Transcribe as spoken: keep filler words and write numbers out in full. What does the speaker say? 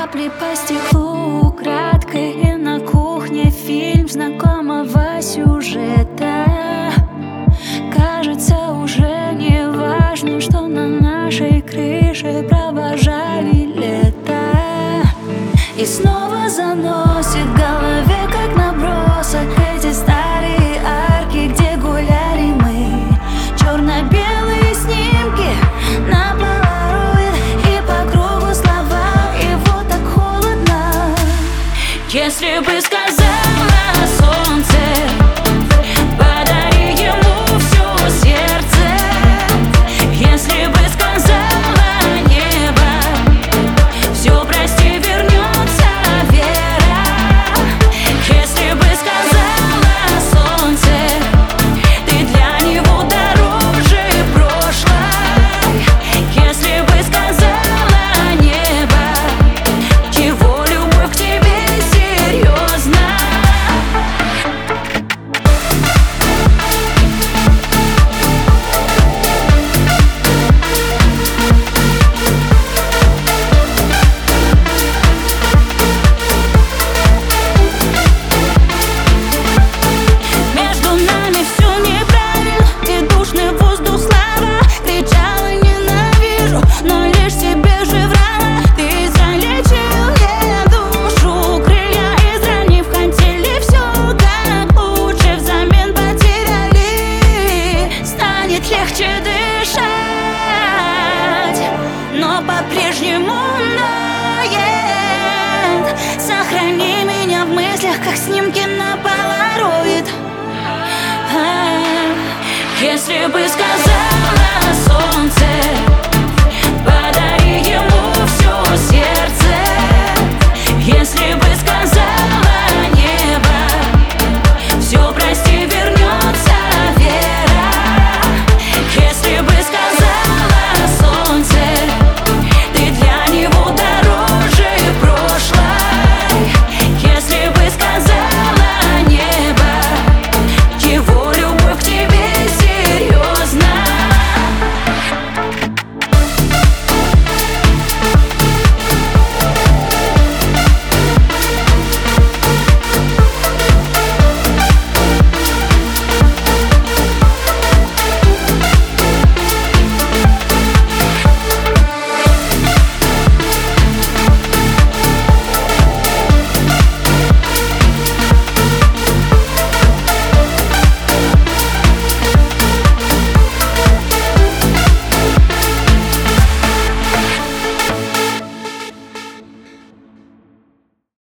капли по стеклу украдкой, и на кухне фильм знакомого сюжета. Кажется, уже не важно, что на нашей крыше провожали лето. И снова заносит в голове, как набросок, эти старые арки, где гуляли мы. Черно-белые снимки на полароид, и по кругу слова, и вот так холодно. Если бы сказала солнце, подари ему все сердце. Если бы сказала небо, все прости, вернется вера. Если бы сказала солнце, ты для него дороже прошлой. Если бы сказала небо, чего любовь к тебе серьезна. Между нами все неправильно, и душный воздух слава. Кричала ненавижу, но лишь себе же врала. Ты залечил мне душу, крылья изранив хотели, все как лучше взамен потеряли. Станет легче дышать, но по-прежнему ноет. Сохрани меня в мыслях, как снимки на полароид. А, Если бы сказать